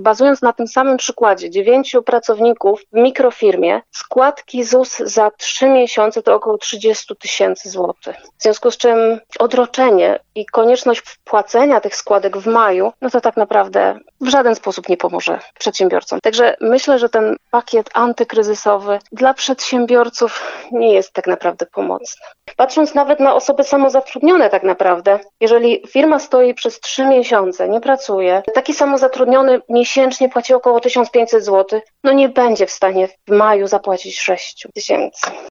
bazując na tym samym przykładzie 9 pracowników w mikrofirmie, składki ZUS za 3 miesiące to około 30 tysięcy złotych. W związku z czym odroczenie i konieczność wpłacenia tych składek w maju, no to tak naprawdę w żaden sposób nie pomoże przedsiębiorcom. Także myślę, że ten pakiet antykryzysowy dla przedsiębiorców nie jest tak naprawdę pomocny. Patrząc nawet na osoby samozatrudnione tak naprawdę, jeżeli firma stoi przez 3 miesiące, nie pracuje, taki samozatrudniony miesięcznie płaci około 1500 zł, no nie będzie w stanie w maju zapłacić 6 tysięcy.